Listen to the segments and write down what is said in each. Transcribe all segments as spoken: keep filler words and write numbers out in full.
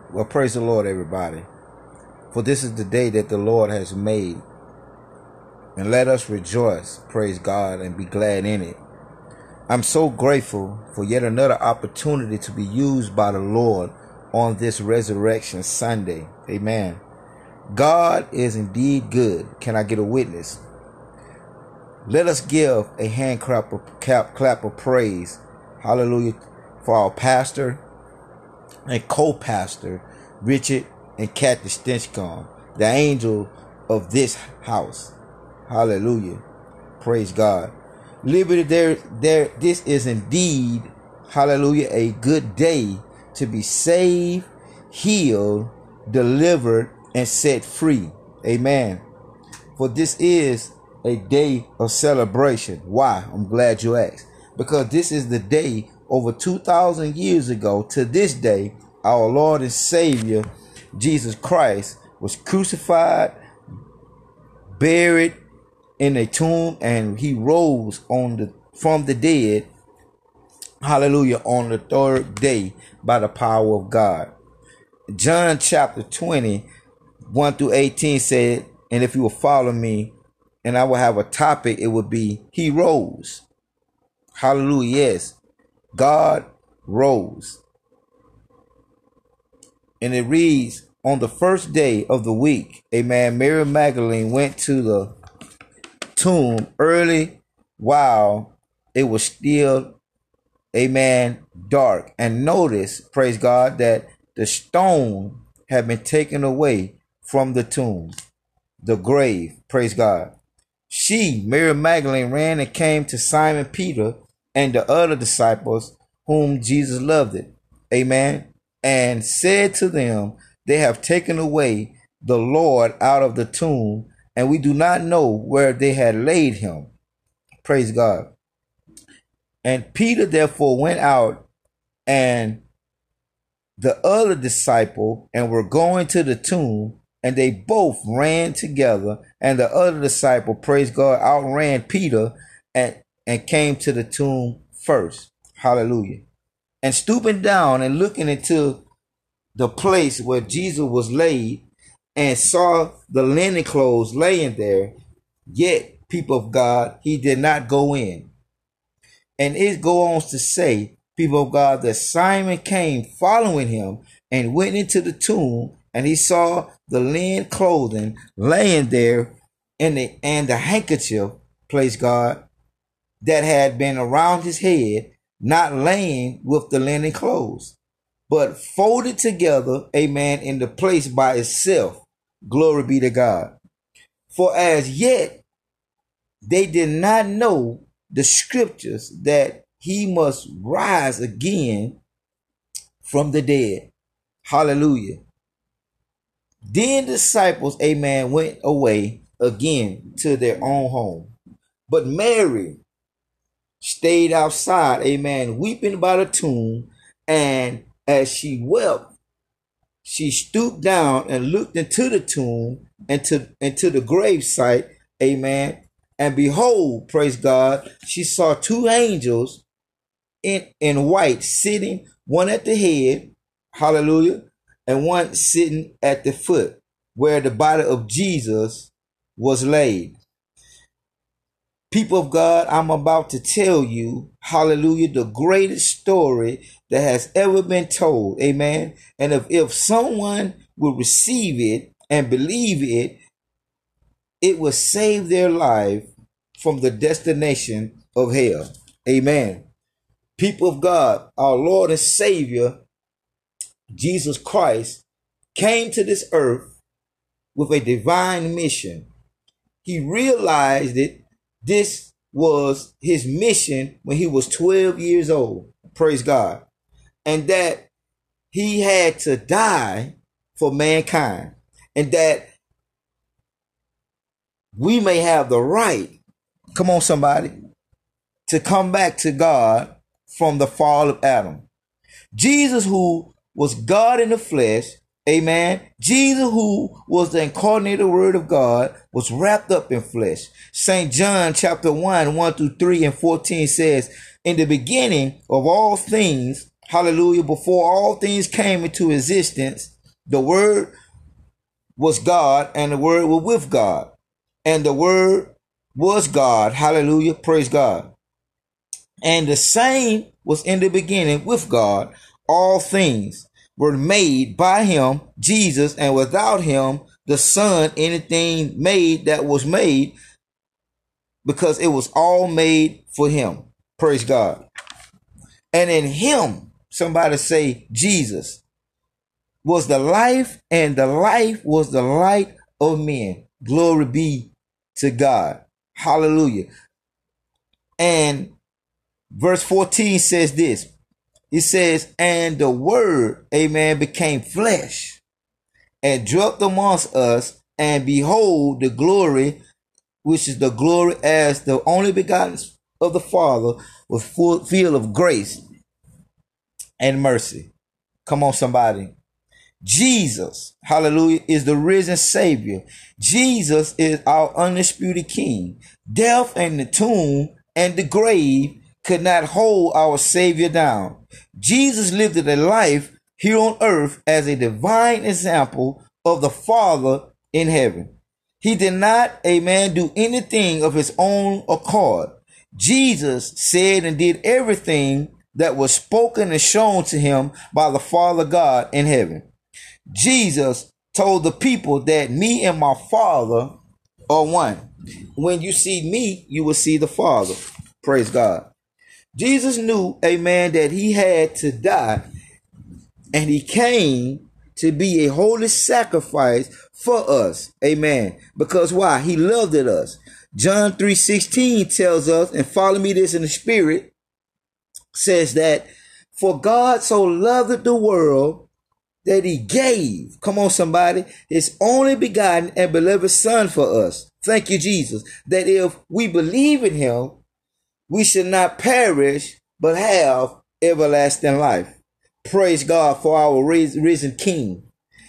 Well, praise the Lord, everybody. For this is the day that the Lord has made. And let us rejoice, praise God, and be glad in it. I'm so grateful for yet another opportunity to be used by the Lord on this Resurrection Sunday. Amen. God is indeed good. Can I get a witness? Let us give a hand clap of, clap, clap of praise, hallelujah, for our pastor and co-pastor, Richard and Kathy Stinchcomb, the angel of this house. Hallelujah. Praise God. Liberty, there, there, this is indeed, hallelujah, a good day to be saved, healed, delivered, and set free. Amen. For this is a day of celebration. Why? I'm glad you asked. Because this is the day over two thousand years ago to this day, our Lord and Savior, Jesus Christ, was crucified, buried in a tomb, and he rose on the from the dead, hallelujah, on the third day by the power of God. John chapter twenty, one through eighteen said, and if you will follow me, and I will have a topic, it would be, he rose. Hallelujah, yes. God rose. And it reads, on the first day of the week, amen, Mary Magdalene went to the tomb early while it was still, amen, dark, and noticed, praise God, that the stone had been taken away from the tomb, the grave, praise God. She, Mary Magdalene, ran and came to Simon Peter and the other disciples whom Jesus loved it, amen, and said to them, they have taken away the Lord out of the tomb, and we do not know where they had laid him. Praise God. And Peter therefore went out and the other disciple and were going to the tomb, and they both ran together, and the other disciple, praise God, outran Peter and, and came to the tomb first. Hallelujah. And stooping down and looking into the place where Jesus was laid, and saw the linen clothes laying there, yet, people of God, he did not go in. And it goes on to say, people of God, that Simon came following him and went into the tomb, and he saw the linen clothing laying there, and the, and the handkerchief, praise God, that had been around his head, not laying with the linen clothes, but folded together, amen, in the place by itself. Glory be to God. For as yet they did not know the scriptures that he must rise again from the dead. Hallelujah. Then the disciples, amen, went away again to their own home. But Mary stayed outside, amen, weeping by the tomb, and as she wept, she stooped down and looked into the tomb and to, into the grave site, amen. And behold, praise God, she saw two angels in, in white sitting, one at the head, hallelujah, and one sitting at the foot, where the body of Jesus was laid. People of God, I'm about to tell you, hallelujah, the greatest story that has ever been told. Amen. And if, if someone will receive it and believe it, it will save their life from the destination of hell. Amen. People of God, our Lord and Savior, Jesus Christ, came to this earth with a divine mission. He realized it. This was his mission when he was twelve years old. Praise God. And that he had to die for mankind. And that we may have the right, come on somebody, to come back to God from the fall of Adam. Jesus, who was God in the flesh, amen. Jesus, who was the incarnated word of God, was wrapped up in flesh. Saint John chapter one, one through three and fourteen says, in the beginning of all things, hallelujah, before all things came into existence, The Word was God, and the Word was with God, and the Word was God. Hallelujah. Praise God. And the same was in the beginning with God. All things were made by him, Jesus, and without him, the Son, anything made that was made, because it was all made for him. Praise God. And in him, somebody say Jesus, was the life, and the life was the light of men. Glory be to God. Hallelujah. And verse fourteen says this. It says, and the Word, amen, became flesh and dwelt amongst us, and behold the glory, which is the glory as the only begotten of the Father, was full filled of grace and mercy. Come on, somebody. Jesus, hallelujah, is the risen Savior. Jesus is our undisputed King. Death and the tomb and the grave could not hold our Savior down. Jesus lived a life here on earth as a divine example of the Father in heaven. He did not, amen, do anything of his own accord. Jesus said and did everything that was spoken and shown to him by the Father God in heaven. Jesus told the people that me and my Father are one. When you see me, you will see the Father. Praise God. Jesus knew, amen, that he had to die, and he came to be a holy sacrifice for us. Amen. Because why? He loved us. John three sixteen tells us, and follow me this in the spirit, says that for God so loved the world that he gave, come on somebody, his only begotten and beloved Son for us. Thank you, Jesus. That if we believe in him, we should not perish, but have everlasting life. Praise God for our risen King.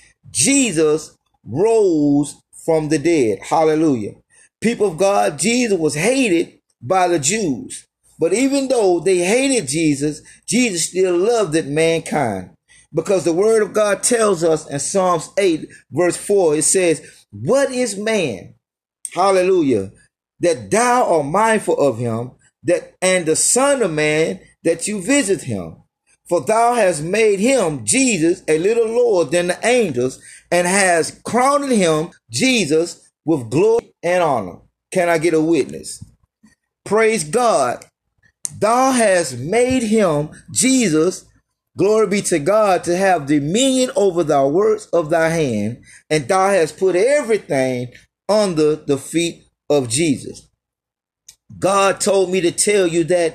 Jesus rose from the dead. Hallelujah. People of God, Jesus was hated by the Jews. But even though they hated Jesus, Jesus still loved mankind. Because the word of God tells us in Psalms eight, verse four, it says, what is man? Hallelujah. That thou art mindful of him, that and the Son of Man that you visit him. For thou hast made him, Jesus, a little lower than the angels, and has crowned him, Jesus, with glory and honor. Can I get a witness? Praise God. Thou hast made him, Jesus, glory be to God, to have dominion over the works of thy hand, and thou hast put everything under the feet of Jesus. God told me to tell you that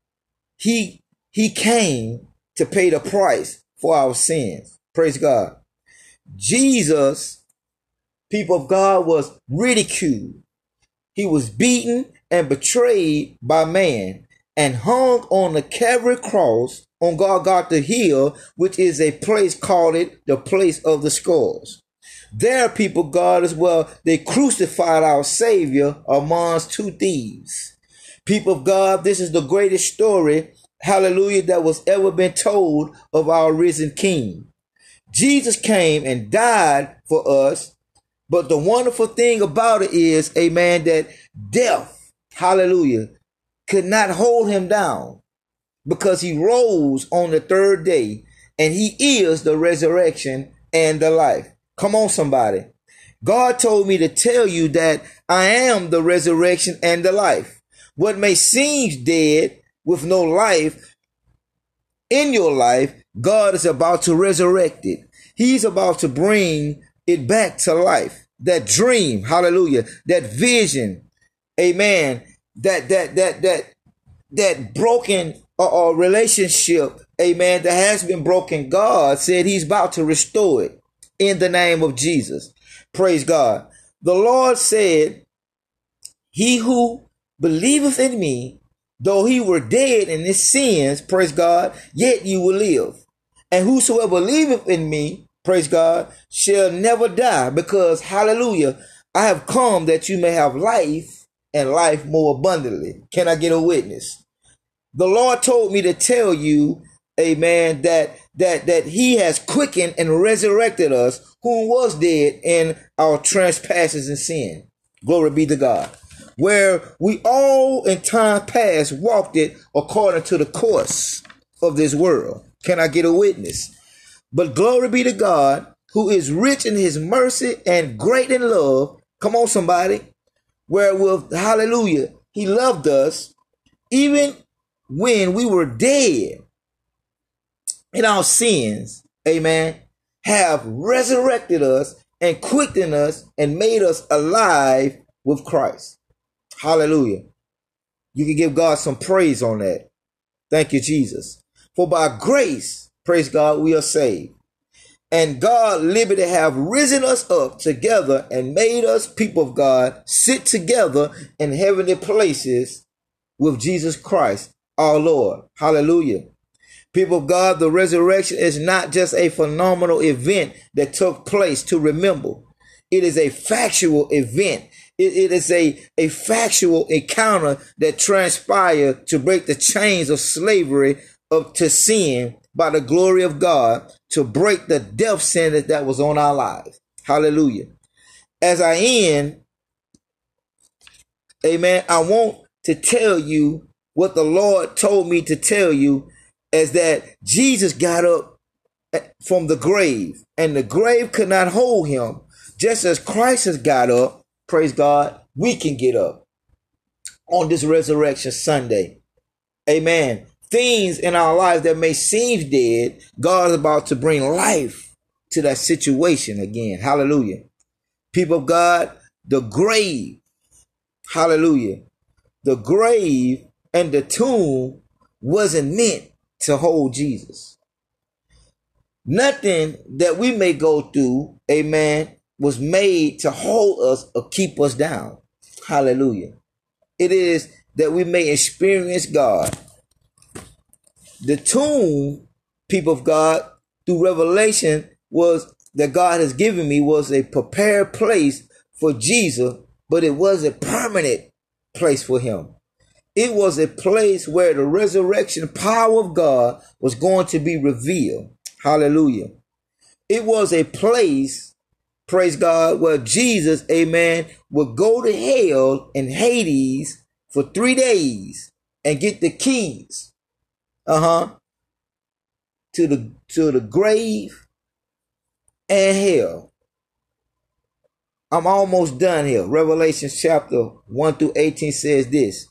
he, he came to pay the price for our sins. Praise God. Jesus, people of God, was ridiculed. He was beaten and betrayed by man and hung on the Calvary cross on Golgotha Hill, which is a place called it the place of the skulls. There, people, God, as well, they crucified our Savior amongst two thieves. People of God, this is the greatest story, hallelujah, that was ever been told of our risen King. Jesus came and died for us, but the wonderful thing about it is, amen, that death, hallelujah, could not hold him down because he rose on the third day, and he is the resurrection and the life. Come on, somebody. God told me to tell you that I am the resurrection and the life. What may seem dead with no life in your life, God is about to resurrect it. He's about to bring it back to life. That dream, hallelujah, that vision, amen, that that that that that broken uh, uh, relationship, amen, that has been broken. God said he's about to restore it. In the name of Jesus. Praise God. The Lord said, he who believeth in me, though he were dead in his sins, praise God, yet you will live. And whosoever believeth in me, praise God, shall never die, because, hallelujah, I have come that you may have life and life more abundantly. Can I get a witness? The Lord told me to tell you, amen, that that that he has quickened and resurrected us who was dead in our trespasses and sin. Glory be to God. Where we all in time past walked it according to the course of this world. Can I get a witness? But glory be to God, who is rich in his mercy and great in love. Come on, somebody. Wherewith, hallelujah, he loved us even when we were dead in our sins, amen, have resurrected us and quickened us and made us alive with Christ. Hallelujah. You can give God some praise on that. Thank you, Jesus. For by grace, praise God, we are saved. And God liberty have risen us up together and made us people of God sit together in heavenly places with Jesus Christ, our Lord. Hallelujah. People of God, the resurrection is not just a phenomenal event that took place to remember. It is a factual event. It, it is a, a factual encounter that transpired to break the chains of slavery up to sin by the glory of God, to break the death sentence that was on our lives. Hallelujah. As I end, amen, I want to tell you what the Lord told me to tell you, is that Jesus got up from the grave and the grave could not hold him. Just as Christ has got up, praise God, we can get up on this resurrection Sunday. Amen. Things in our lives that may seem dead, God is about to bring life to that situation again. Hallelujah. People of God, the grave, hallelujah, the grave and the tomb wasn't meant to hold Jesus. Nothing that we may go through, amen, was made to hold us or keep us down. Hallelujah. It is that we may experience God. The tomb, people of God, through revelation, was that God has given me was a prepared place for Jesus, but it was a permanent place for him. It was a place where the resurrection power of God was going to be revealed. Hallelujah. It was a place, praise God, where Jesus, amen, would go to hell and Hades for three days and get the keys. Uh-huh. To the to the grave and hell. I'm almost done here. Revelation chapter one through eighteen says this,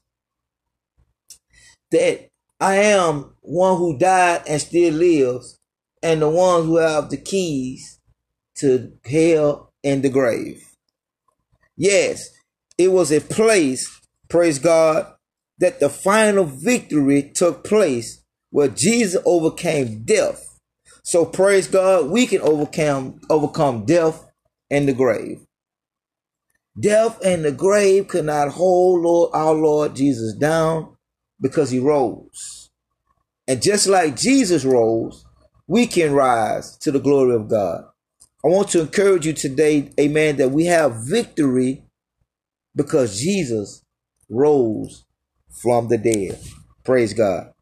that I am one who died and still lives, and the ones who have the keys to hell and the grave. Yes, it was a place, praise God, that the final victory took place where Jesus overcame death. So praise God, we can overcome overcome death and the grave. Death and the grave could not hold Lord our Lord Jesus down because he rose. And just like Jesus rose, we can rise to the glory of God. I want to encourage you today, amen, that we have victory because Jesus rose from the dead. Praise God.